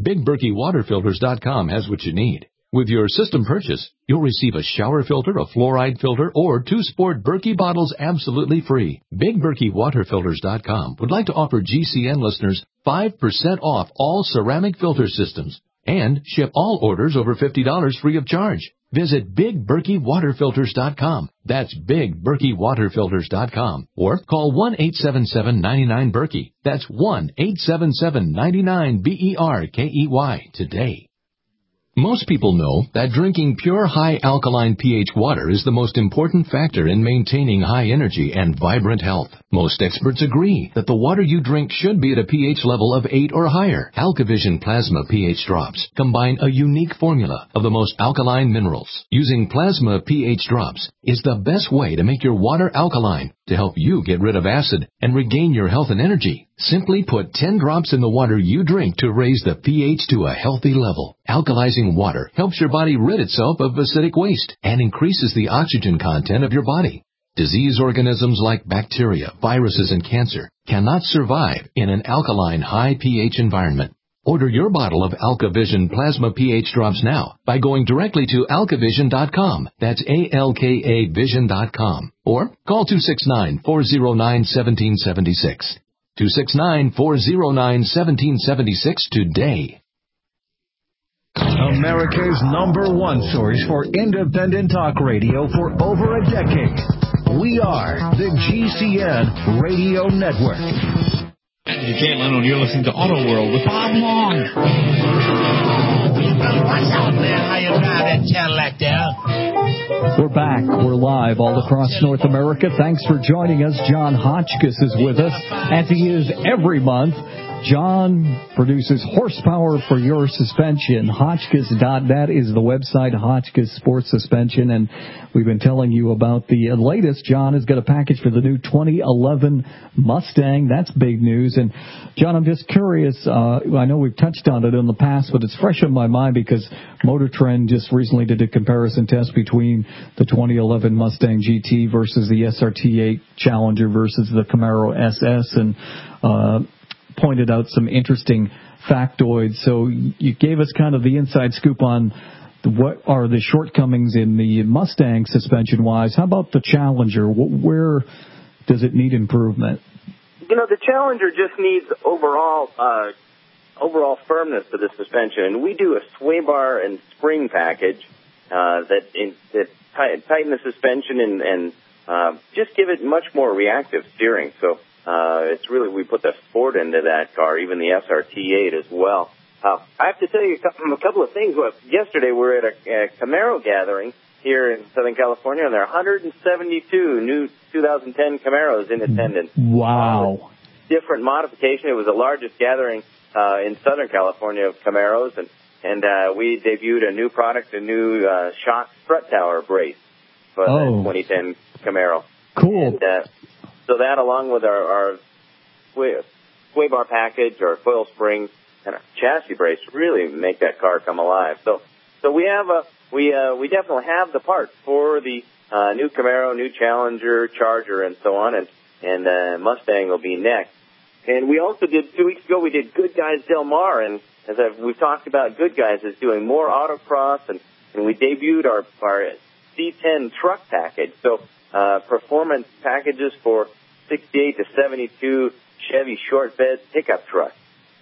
Big Berkey Water Filters dot com has what you need. With your system purchase, you'll receive a shower filter, a fluoride filter, or two sport Berkey bottles absolutely free. Big Berkey Water Filters dot com would like to offer G C N listeners five percent off all ceramic filter systems and ship all orders over fifty dollars free of charge. Visit Big Berkey Water Filters dot com. That's Big Berkey Water Filters dot com. Or call one eight seven seven, nine nine, Berkey. That's one eight seven seven, nine nine, B E R K E Y today. Most people know that drinking pure high alkaline pH water is the most important factor in maintaining high energy and vibrant health. Most experts agree that the water you drink should be at a pH level of eight or higher. AlkaVision Plasma pH drops combine a unique formula of the most alkaline minerals. Using Plasma pH drops is the best way to make your water alkaline to help you get rid of acid and regain your health and energy. Simply put ten drops in the water you drink to raise the pH to a healthy level. Alkalizing water helps your body rid itself of acidic waste and increases the oxygen content of your body. Disease organisms like bacteria, viruses, and cancer cannot survive in an alkaline high pH environment. Order your bottle of AlkaVision Plasma pH drops now by going directly to alka vision dot com. That's A L K A vision dot com. Or call two six nine, four zero nine, one seven seven six. two six nine, four zero nine, one seven seven six today. America's number one source for independent talk radio for over a decade. We are the G C N Radio Network. You can't let on. You're listening to Auto World with Bob Long. What's up, man? How you drive that Cadillac there? We're back. We're live all across North America. Thanks for joining us. John Hotchkiss is with us, as he is every month. John produces horsepower for your suspension. Hotchkiss dot net is the website, Hotchkiss Sports Suspension, and we've been telling you about the latest. John has got a package for the new twenty eleven Mustang. That's big news. And, John, I'm just curious. Uh, I know we've touched on it in the past, but it's fresh in my mind because Motor Trend just recently did a comparison test between the twenty eleven Mustang G T versus the S R T eight Challenger versus the Camaro S S, and uh pointed out some interesting factoids. So you gave us kind of the inside scoop on the, what are the shortcomings in the Mustang suspension-wise. How about the Challenger? Where does it need improvement? You know, the Challenger just needs overall uh, overall firmness to the suspension. And we do a sway bar and spring package uh, that, in, that tighten the suspension and, and uh, just give it much more reactive steering. So Uh, it's really, we put the sport into that car, even the S R T eight as well. Uh, I have to tell you a couple, a couple of things. Well, yesterday we were at a, a Camaro gathering here in Southern California, and there are one hundred seventy-two new two thousand ten Camaros in attendance. Wow. Uh, different modification. It was the largest gathering uh, in Southern California of Camaros, and, and uh, we debuted a new product, a new uh, shock strut tower brace for oh. the twenty ten Camaro. Cool. And, uh, So that, along with our, our sway, sway bar package, our coil springs, and our chassis brace, really make that car come alive. So, so we have a we uh, we definitely have the parts for the uh, new Camaro, new Challenger, Charger, and so on, and and uh, Mustang will be next. And we also did two weeks ago. We did Good Guys Del Mar, and as I've, we've talked about, Good Guys is doing more autocross, and, and we debuted our our C ten truck package. So. Uh, performance packages for sixty-eight to seventy-two Chevy short bed pickup trucks.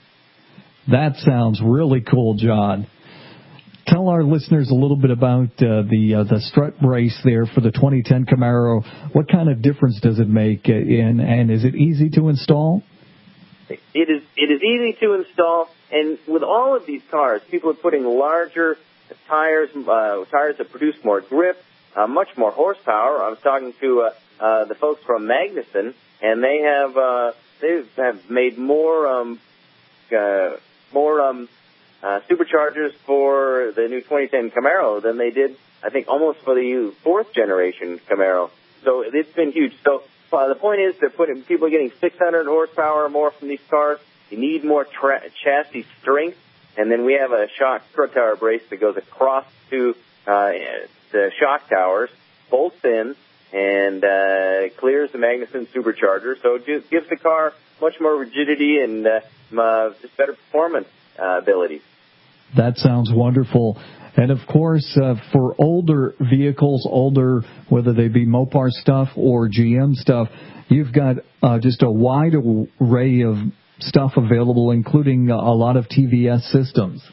That sounds really cool, John. Tell our listeners a little bit about uh, the uh, the strut brace there for the twenty ten Camaro. What kind of difference does it make, uh, in, and is it easy to install? It is. It is easy to install, and with all of these cars, people are putting larger tires, uh, tires that produce more grip. Uh, much more horsepower. I was talking to uh, uh, the folks from Magnuson, and they have uh, they have made more um, uh, more um, uh, superchargers for the new twenty ten Camaro than they did, I think, almost for the fourth generation Camaro. So it's been huge. So uh, the point is that putting, people are getting six hundred horsepower or more from these cars. You need more tra- chassis strength, and then we have a shock strut tower brace that goes across to uh, the shock towers, bolts in, and uh, clears the Magnuson supercharger. So it just gives the car much more rigidity and uh, uh, just better performance uh, abilities. That sounds wonderful. And, of course, uh, for older vehicles, older, whether they be Mopar stuff or G M stuff, you've got uh, just a wide array of stuff available, including a lot of T V S systems.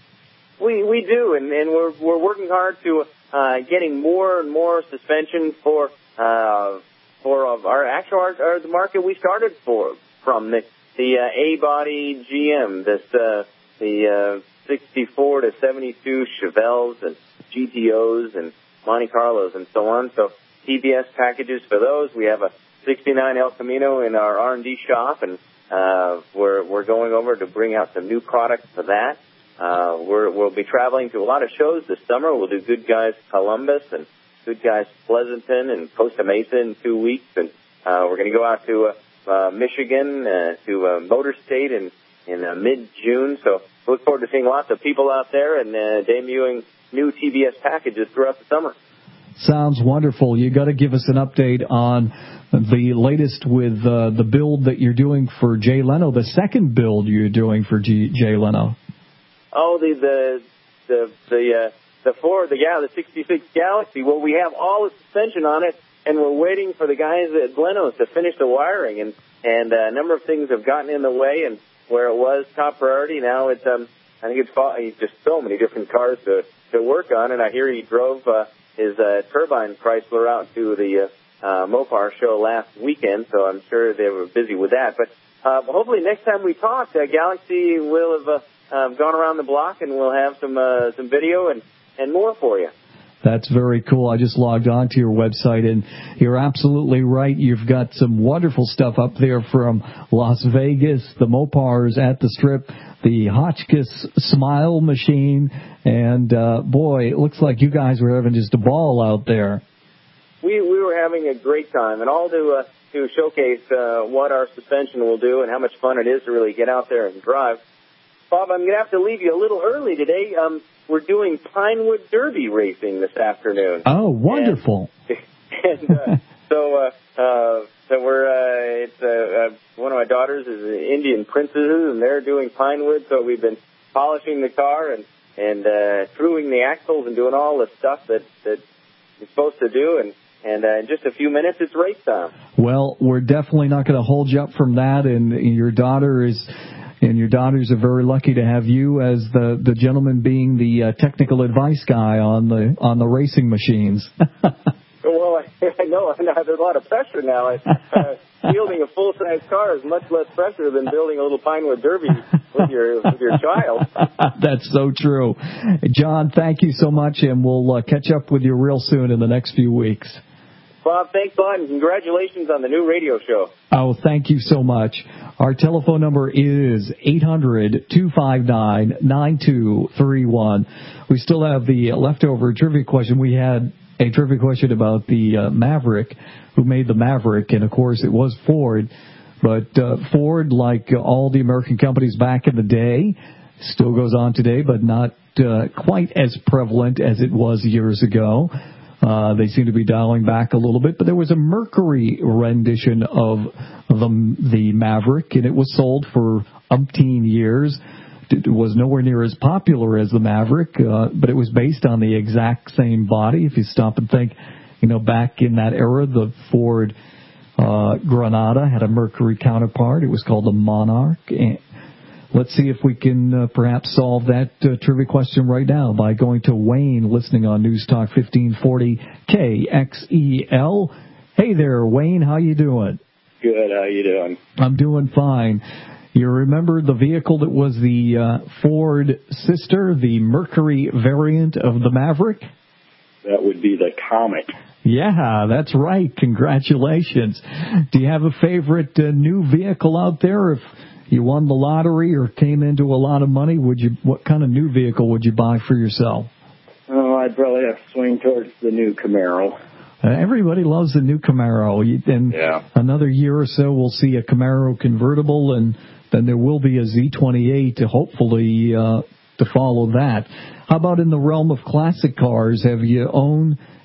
We we do, and, and we're we're working hard to uh, getting more and more suspension for uh, for our actual our, our, the market we started for from the the uh, A-body G M, this uh, the uh, sixty-four to seventy-two Chevelles and G T Os and Monte Carlos and so on. So T V S packages for those. We have a sixty-nine El Camino in our R and D shop, and uh, we're we're going over to bring out some new products for that. Uh, we're, we'll be traveling to a lot of shows this summer. We'll do Good Guys Columbus and Good Guys Pleasanton and Costa Mesa in two weeks. And uh, we're going to go out to uh, uh, Michigan, uh, to uh, Motor State in, in uh, mid-June. So look forward to seeing lots of people out there and uh, debuting new T V S packages throughout the summer. Sounds wonderful. You got to give us an update on the latest with uh, the build that you're doing for Jay Leno, the second build you're doing for G- Jay Leno. Oh, the the the the uh, the Ford, the yeah, the sixty-six Galaxy. Well, we have all the suspension on it, and we're waiting for the guys at Leno's to finish the wiring, and and uh, a number of things have gotten in the way. And where it was top priority, now it's um I think it's just so many different cars to to work on. And I hear he drove uh, his uh, turbine Chrysler out to the uh, uh, Mopar show last weekend, so I'm sure they were busy with that. But uh, hopefully next time we talk, uh, Galaxy will have. Uh, Um, gone around the block, and we'll have some uh, some video and, and more for you. That's very cool. I just logged on to your website, and you're absolutely right. You've got some wonderful stuff up there from Las Vegas, the Mopars at the Strip, the Hotchkiss Smile Machine, and, uh, boy, it looks like you guys were having just a ball out there. We we were having a great time, and all to, uh, to showcase uh, what our suspension will do and how much fun it is to really get out there and drive. Bob, I'm going to have to leave you a little early today. Um, we're doing Pinewood Derby racing this afternoon. Oh, wonderful! And, and uh, so, uh, uh, so we're uh, it's uh, uh, one of my daughters is an Indian Princesses, and they're doing Pinewood. So we've been polishing the car and and uh, screwing the axles and doing all the stuff that that you're supposed to do. And and uh, in just a few minutes, it's race time. Well, we're definitely not going to hold you up from that. And your daughter is. And your daughters are very lucky to have you as the, the gentleman being the uh, technical advice guy on the on the racing machines. Well, I, I know. I know there's a lot of pressure now. Uh, fielding a full-size car is much less pressure than building a little Pinewood Derby with your with your child. That's so true. John, thank you so much, and we'll uh, catch up with you real soon in the next few weeks. Bob, thanks a lot, and congratulations on the new radio show. Oh, thank you so much. Our telephone number is eight hundred, two five nine, nine two three one. We still have the leftover trivia question. We had a trivia question about the uh, Maverick, who made the Maverick, and, of course, it was Ford. But uh, Ford, like all the American companies back in the day, still goes on today, but not uh, quite as prevalent as it was years ago. Uh, they seem to be dialing back a little bit, but there was a Mercury rendition of the, the Maverick, and it was sold for umpteen years. It was nowhere near as popular as the Maverick, uh, but it was based on the exact same body. If you stop and think, you know, back in that era, the Ford uh, Granada had a Mercury counterpart. It was called the Monarch. And let's see if we can uh, perhaps solve that uh, trivia question right now by going to Wayne, listening on News Talk fifteen forty K X E L. Hey there, Wayne. How you doing? Good. How you doing? I'm doing fine. You remember the vehicle that was the uh, Ford sister, the Mercury variant of the Maverick? That would be the Comet. Yeah, that's right. Congratulations. Do you have a favorite uh, new vehicle out there? If you won the lottery or came into a lot of money, would you? What kind of new vehicle would you buy for yourself? Oh, I'd probably have to swing towards the new Camaro. Uh, everybody loves the new Camaro. And yeah. Another year or so, we'll see a Camaro convertible, and then there will be a Z twenty-eight to hopefully uh, to follow that. How about in the realm of classic cars? Have you owned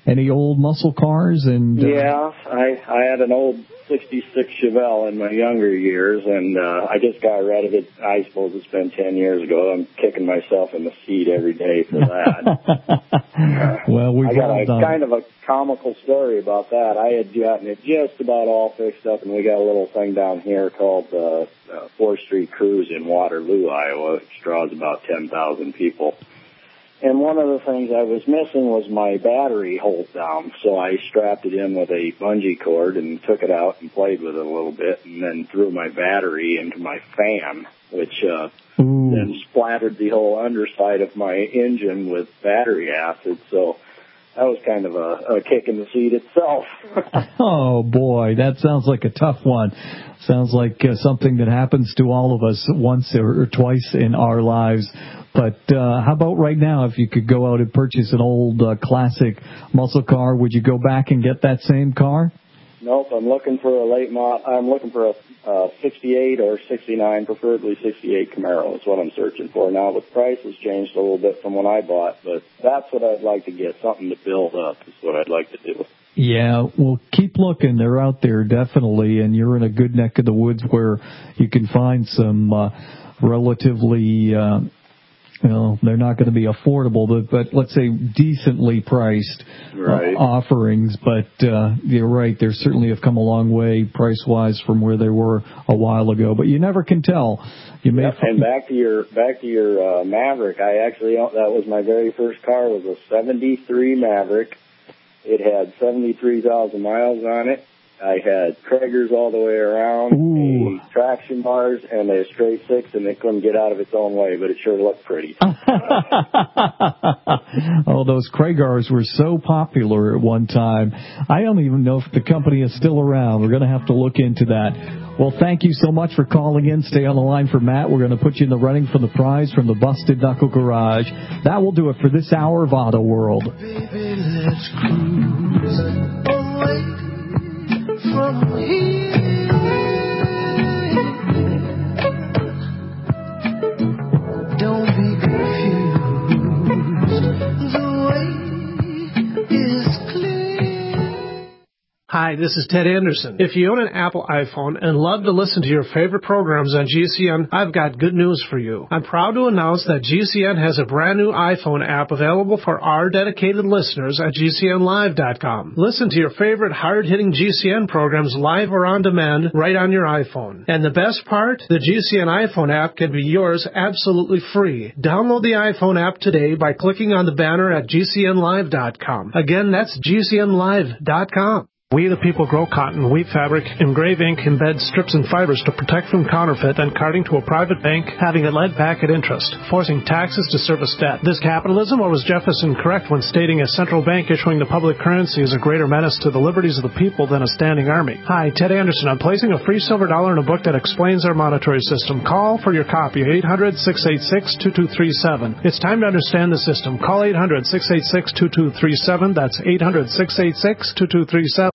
any old muscle cars? And uh, yeah, I I had an old sixty-six Chevelle in my younger years, and uh, I just got rid of it. I suppose it's been ten years ago. I'm kicking myself in the seat every day for that. Well, we've I got all a done kind of a comical story about that. I had gotten it just about all fixed up, and we got a little thing down here called the uh, uh, fourth Street Cruise in Waterloo, Iowa, which draws about ten thousand people. And one of the things I was missing was my battery hold down, so I strapped it in with a bungee cord and took it out and played with it a little bit, and then threw my battery into my fan, which uh, then splattered the whole underside of my engine with battery acid. So that was kind of a, a kick in the seat itself. Oh, boy, that sounds like a tough one. Sounds like uh, something that happens to all of us once or, or twice in our lives. But uh, how about right now, if you could go out and purchase an old uh, classic muscle car, would you go back and get that same car? Nope, I'm looking for a late mod. I'm looking for a uh, sixty-eight or sixty-nine, preferably sixty-eight Camaro is what I'm searching for. Now, the price has changed a little bit from when I bought, but that's what I'd like to get, something to build up is what I'd like to do. Yeah, well, keep looking. They're out there, definitely, and you're in a good neck of the woods where you can find some uh, relatively... Uh, You know, they're not going to be affordable, but, but let's say decently priced right. uh, offerings. But uh, you're right, they certainly have come a long way price-wise from where they were a while ago. But you never can tell. You may yep, and back to your back to your uh, Maverick. I actually that was my very first car. Was a seventy-three Maverick. It had seventy-three thousand miles on it. I had Traegers all the way around, Ooh. a traction bars, and a straight six, and it couldn't get out of its own way, but it sure looked pretty. Oh, those Traegers were so popular at one time. I don't even know if the company is still around. We're going to have to look into that. Well, thank you so much for calling in. Stay on the line for Matt. We're going to put you in the running for the prize from the Busted Knuckle Garage. That will do it for this hour of Auto World. Baby, let's cruise away from here. Don't be confused. The way is clear. Hi, this is Ted Anderson. If you own an Apple iPhone and love to listen to your favorite programs on G C N, I've got good news for you. I'm proud to announce that G C N has a brand new iPhone app available for our dedicated listeners at G C N live dot com. Listen to your favorite hard-hitting G C N programs live or on demand right on your iPhone. And the best part? The G C N iPhone app can be yours absolutely free. Download the iPhone app today by clicking on the banner at G C N live dot com. Again, that's G C N live dot com. We the people grow cotton, weave fabric, engrave ink, embed strips and fibers to protect from counterfeit and carting to a private bank, having it led back at interest, forcing taxes to service debt. This capitalism, or was Jefferson correct when stating a central bank issuing the public currency is a greater menace to the liberties of the people than a standing army? Hi, Ted Anderson. I'm placing a free silver dollar in a book that explains our monetary system. Call for your copy, eight hundred, six eight six, two two three seven. It's time to understand the system. Call eight hundred, six eight six, two two three seven. That's eight hundred, six eight six, two two three seven.